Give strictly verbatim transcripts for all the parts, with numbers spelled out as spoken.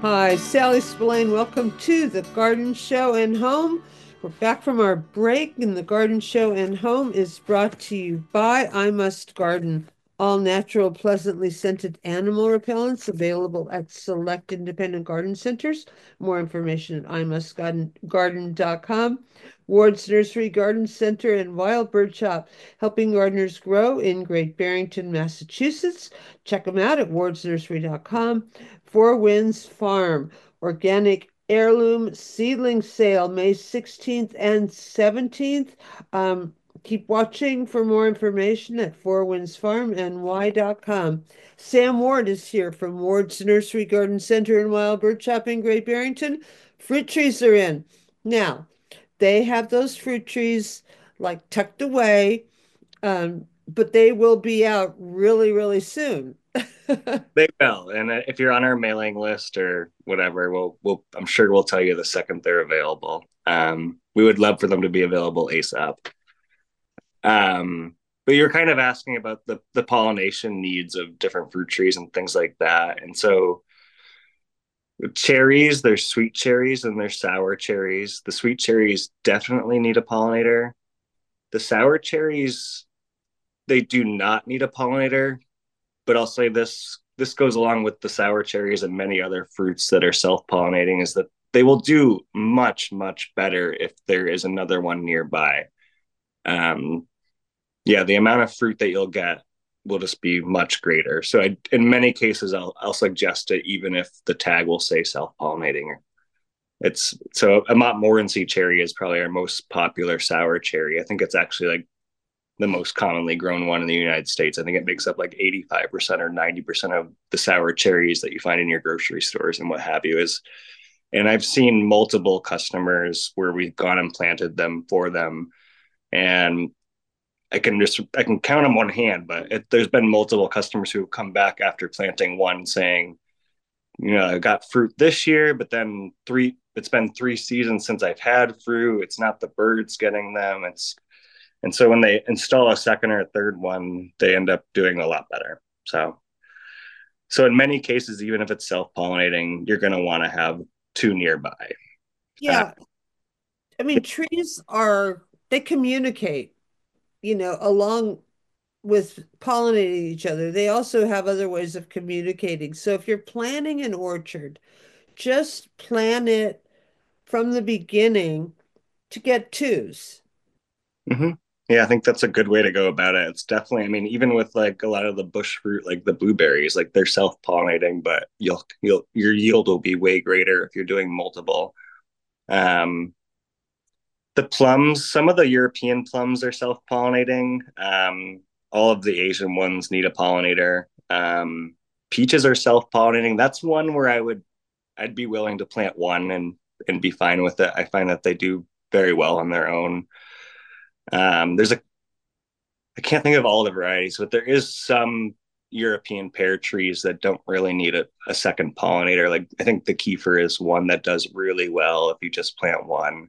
Hi, Sally Spillane. Welcome to the Garden Show and Home. We're back from our break, and the Garden Show and Home is brought to you by I Must Garden, all natural, pleasantly scented animal repellents available at select independent garden centers. More information at i must garden dot com. Ward's Nursery Garden Center and Wild Bird Shop, helping gardeners grow in Great Barrington, Massachusetts. Check them out at wards nursery dot com. Four Winds Farm, organic heirloom seedling sale, May sixteenth and seventeenth. Um, keep watching for more information at four winds farm n y dot com. Sam Ward is here from Ward's Nursery Garden Center and Wild Bird Shop in Great Barrington. Fruit trees are in. Now, they have those fruit trees like tucked away, um, but they will be out really, really soon. They will, and uh, if you're on our mailing list or whatever, we'll we'll I'm sure we'll tell you the second they're available. Um, we would love for them to be available ASAP. Um, but you're kind of asking about the the pollination needs of different fruit trees and things like that. And so cherries, there's sweet cherries and there's sour cherries. The sweet cherries definitely need a pollinator. The sour cherries, they do not need a pollinator, but I'll say this this goes along with the sour cherries and many other fruits that are self-pollinating is that they will do much much better if there is another one nearby. Um, yeah, the amount of fruit that you'll get will just be much greater. So I, in many cases, I'll I'll suggest it even if the tag will say self-pollinating. It's so a Montmorency cherry is probably our most popular sour cherry. I think it's actually like the most commonly grown one in the United States. I think it makes up like eighty-five percent or ninety percent of the sour cherries that you find in your grocery stores and what have you is. And I've seen multiple customers where we've gone and planted them for them. And I can just, I can count on one hand, but it, there's been multiple customers who have come back after planting one saying, you know, I got fruit this year, but then three, it's been three seasons since I've had fruit. It's not the birds getting them. It's and so when they install a second or a third one, they end up doing a lot better. So, so in many cases, even if it's self-pollinating, you're going to want to have two nearby. Uh, Yeah, I mean, trees are, they communicate, you know, along with pollinating each other. They also have other ways of communicating. So if you're planting an orchard, just plan it from the beginning to get twos. mhm. Yeah, I think that's a good way to go about it. It's definitely, I mean, even with like a lot of the bush fruit, like the blueberries, like they're self-pollinating, but you'll you'll your yield will be way greater if you're doing multiple. Um, the plums, some of the European plums are self-pollinating. Um, all of the Asian ones need a pollinator. Um, peaches are self-pollinating. That's one where I would I'd be willing to plant one and and be fine with it. I find that they do very well on their own. Um, there's a I can't think of all the varieties, but there is some European pear trees that don't really need a, a second pollinator. Like I think the Kiefer is one that does really well if you just plant one.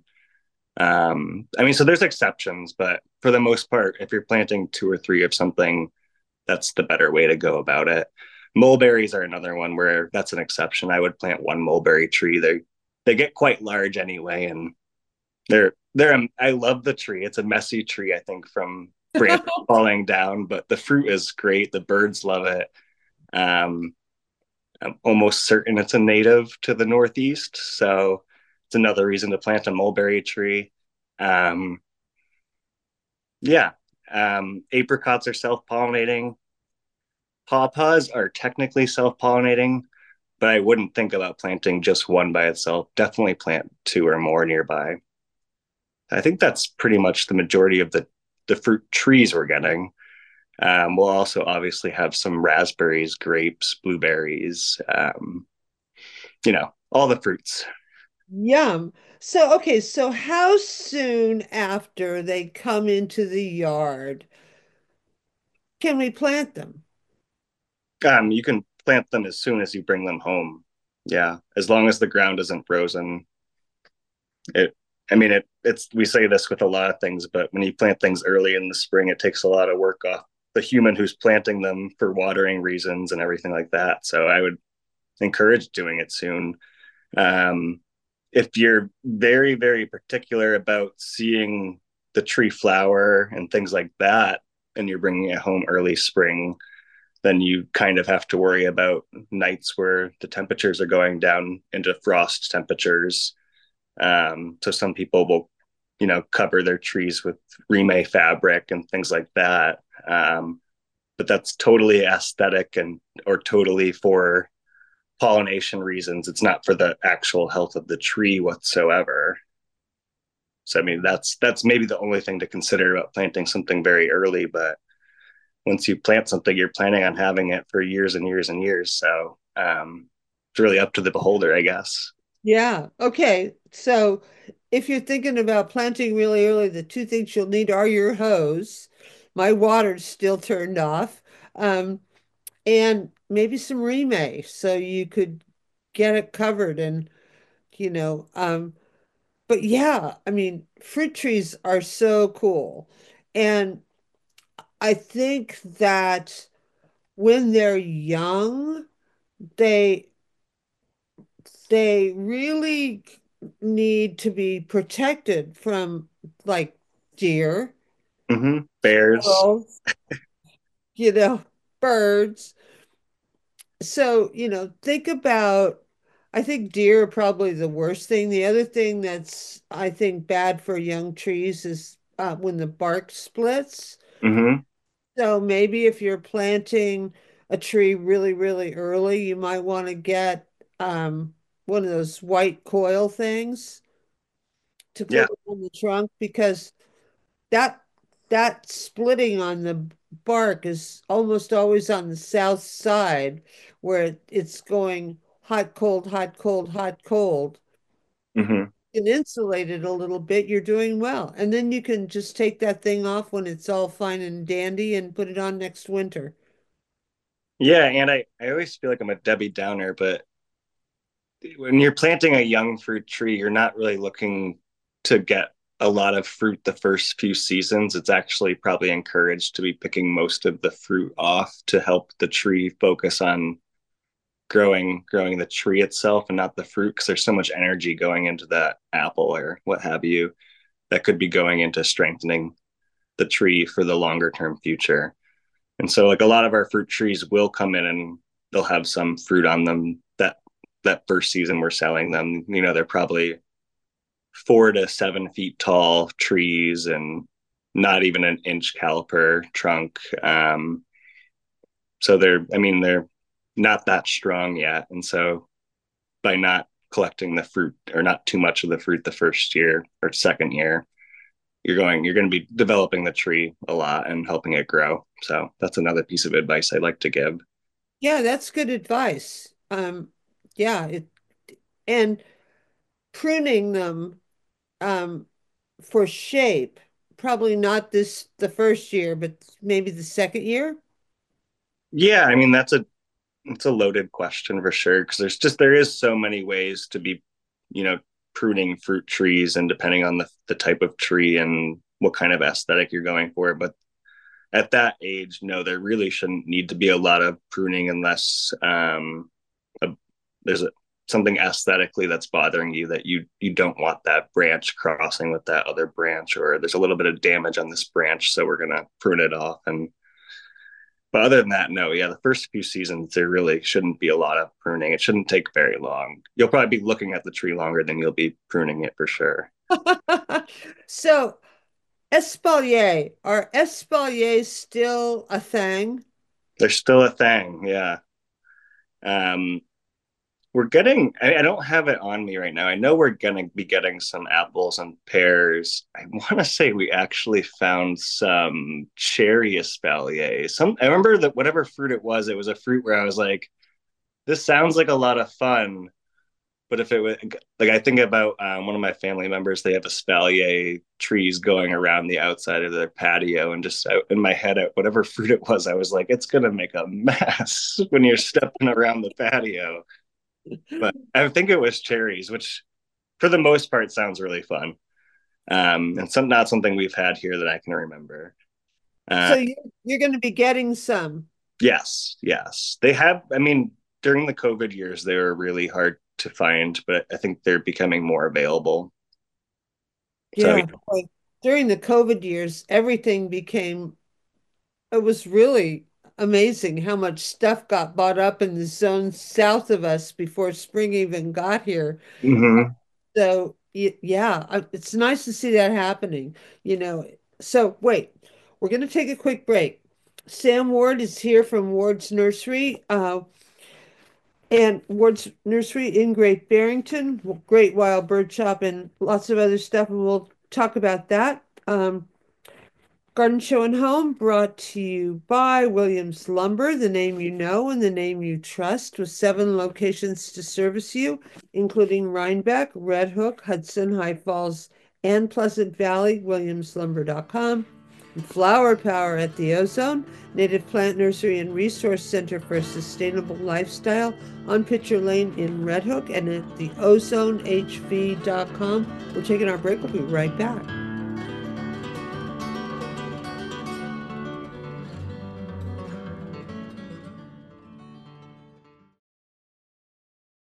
Um, I mean, so there's exceptions, but for the most part, if you're planting two or three of something, that's the better way to go about it. Mulberries are another one where that's an exception. I would plant one mulberry tree. They they get quite large anyway, and they're they're I love the tree. It's a messy tree, I think, from branches falling down, but the fruit is great. The birds love it. Um, I'm almost certain it's a native to the Northeast, so it's another reason to plant a mulberry tree. Um, yeah, um, apricots are self-pollinating. Pawpaws are technically self-pollinating, but I wouldn't think about planting just one by itself. Definitely plant two or more nearby. I think that's pretty much the majority of the the fruit trees we're getting. Um, we'll also obviously have some raspberries, grapes, blueberries, um, you know, all the fruits. Yum. So, okay, so how soon after they come into the yard can we plant them? Um, you can plant them as soon as you bring them home. Yeah, as long as the ground isn't frozen. It, I mean, it. It's we say this with a lot of things, but when you plant things early in the spring, it takes a lot of work off the human who's planting them for watering reasons and everything like that. So I would encourage doing it soon. Um, if you're very, very particular about seeing the tree flower and things like that, and you're bringing it home early spring, then you kind of have to worry about nights where the temperatures are going down into frost temperatures. Um, so some people will, you know, cover their trees with Rime fabric and things like that. Um, but that's totally aesthetic and or totally for pollination reasons. It's not for the actual health of the tree whatsoever. So I mean that's that's maybe the only thing to consider about planting something very early, but once you plant something, you're planning on having it for years and years and years. So um, it's really up to the beholder, I guess. Yeah. Okay. So if you're thinking about planting really early, the two things you'll need are your hose. My water's still turned off. Um, and maybe some rematch so you could get it covered and you know um but yeah, I mean fruit trees are so cool, and I think that when they're young they they really need to be protected from like deer, Mm-hmm. Bears. squirrels, you know, birds. So, you know, think about, I think deer are probably the worst thing. The other thing that's, I think, bad for young trees is uh, when the bark splits. Mm-hmm. So maybe if you're planting a tree really, really early, you might want to get um, one of those white coil things to Yeah. put on the trunk because that that splitting on the bark is almost always on the south side where it, it's going hot, cold, hot, cold, hot, cold. Mm-hmm. And insulate it a little bit, you're doing well. And then you can just take that thing off when it's all fine and dandy and put it on next winter. Yeah, and I, I always feel like I'm a Debbie Downer, but when you're planting a young fruit tree, you're not really looking to get a lot of fruit the first few seasons. It's actually probably encouraged to be picking most of the fruit off to help the tree focus on growing growing the tree itself and not the fruit, because there's so much energy going into that apple or what have you that could be going into strengthening the tree for the longer term future. And so like a lot of our fruit trees will come in and they'll have some fruit on them that that first season we're selling them. You know, they're probably four to seven feet tall trees and not even an inch caliper trunk. Um, so they're, I mean, they're not that strong yet. And so by not collecting the fruit or not too much of the fruit the first year or second year, you're going you're going to be developing the tree a lot and helping it grow. So that's another piece of advice I like to give. Yeah, that's good advice. Um, yeah, it and pruning them um, for shape, probably not this the first year, but maybe the second year. Yeah, I mean that's a it's a loaded question for sure, because there's just there is so many ways to be, you know, pruning fruit trees and depending on the the type of tree and what kind of aesthetic you're going for. But at that age, no, there really shouldn't need to be a lot of pruning unless um, a, there's a, something aesthetically that's bothering you that you you don't want that branch crossing with that other branch, or there's a little bit of damage on this branch, so we're gonna prune it off. And but other than that, no, yeah, the first few seasons there really shouldn't be a lot of pruning. It shouldn't take very long. You'll probably be looking at the tree longer than you'll be pruning it for sure. So, espalier, are espaliers still a thing? They're still a thing, yeah. Um, we're getting, I, I don't have it on me right now. I know we're going to be getting some apples and pears. I want to say we actually found some cherry espalier. Some, I remember that whatever fruit it was, it was a fruit where I was like, this sounds like a lot of fun. But if it was like, I think about um, one of my family members, they have espalier trees going around the outside of their patio. And just out in my head, whatever fruit it was, I was like, it's going to make a mess when you're stepping around the patio. But I think it was cherries, which for the most part sounds really fun. Um, and some not something we've had here that I can remember. Uh, So you, you're going to be getting some. yes, yes, they have. I mean, during the COVID years, they were really hard to find, but I think they're becoming more available. So Yeah, like during the COVID years, everything became, it was really amazing how much stuff got bought up in the zone south of us before spring even got here. mhm. So, y- yeah, I- it's nice to see that happening, you know. So, wait, we're going to take a quick break. Sam Ward is here from Ward's Nursery, uh, and Ward's Nursery in Great Barrington, Great Wild Bird Shop, and lots of other stuff, and we'll talk about that. Um, Garden Show and Home brought to you by Williams Lumber, the name you know and the name you trust, with seven locations to service you, including Rhinebeck, Red Hook, Hudson, High Falls, and Pleasant Valley, williams lumber dot com. And Flower Power at the Ozone, Native Plant Nursery and Resource Center for a Sustainable Lifestyle on Pitcher Lane in Red Hook, and at the ozone h v dot com. We're taking our break. We'll be right back.